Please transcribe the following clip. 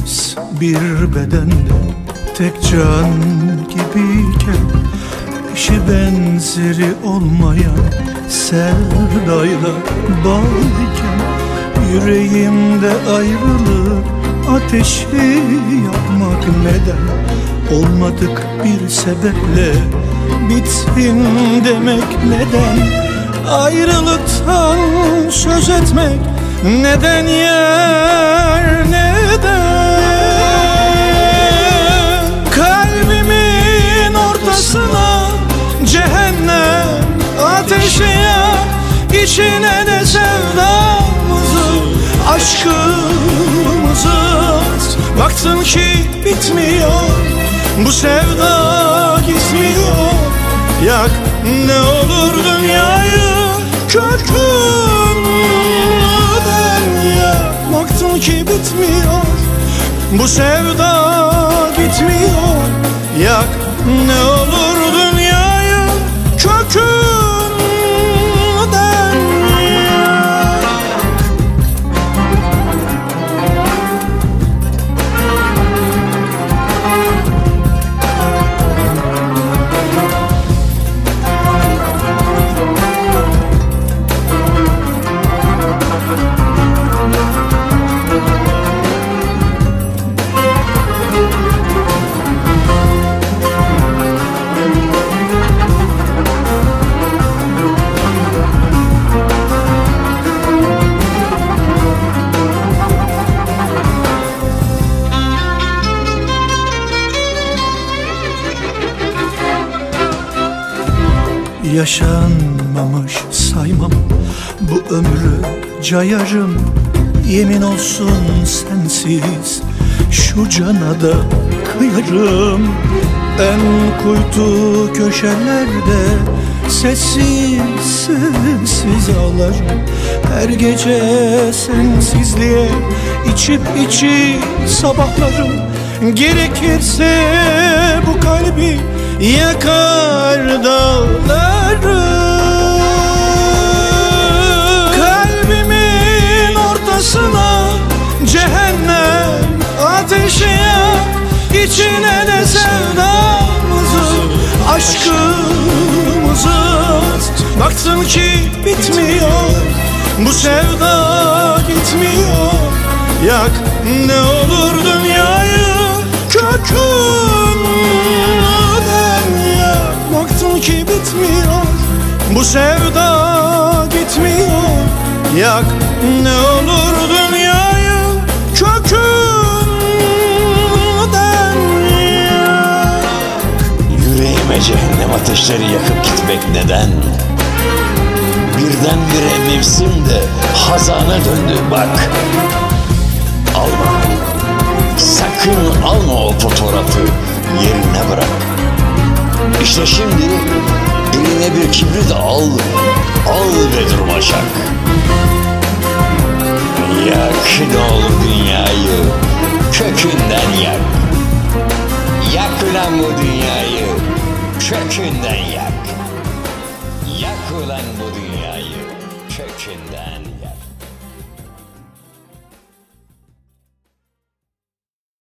İkimiz bir bedende tek can gibiyken, eşi benzeri olmayan sevdayla bağlıyken, yüreğimde ayrılık ateşi yakmak neden? Olmadık bir sebeple bitsin demek neden? Ayrılıktan söz etmek neden yer, neden? Kalbimin ortasına cehennem ateşi yak, içine de sevdamızı, aşkımızı at. Baktın ki bitmiyor, bu sevda gitmiyor. Yak ne olur dünyayı kökünden yak. Baktın ki bitmiyor, bu sevda gitmiyor. Yak ne olur dünyayı kökünden yak. Yaşanmamış saymam bu ömrü cayarım. Yemin olsun sensiz şu cana da kıyarım. En kuytu köşelerde sessiz sessiz ağlarım. Her gece sensizliğe içip sabahlarım. Gerekirse bu kalbi yakar dağları. Kalbimin ortasına cehennem ateşi yak, içine de sevdamızı, aşkımızı at. Baktın ki bitmiyor, bu sevda gitmiyor. Yak ne olur dünyayı kökünden yak. Baktın ki bitmiyor, bu sevda gitmiyor. Yak ne olur dünyayı kökünden yak. Yüreğime cehennem ateşleri yakıp gitmek neden? Birdenbire mevsim de hazana döndü bak. Alma, sakın alma o fotoğrafı, yerine bırak. İşte şimdi eline bir kibrit al, al ve durma şak. Yak ne olur dünyayı kökünden yak. Yak ulan bu dünyayı kökünden yak. Yak ulan bu dünyayı kökünden yak.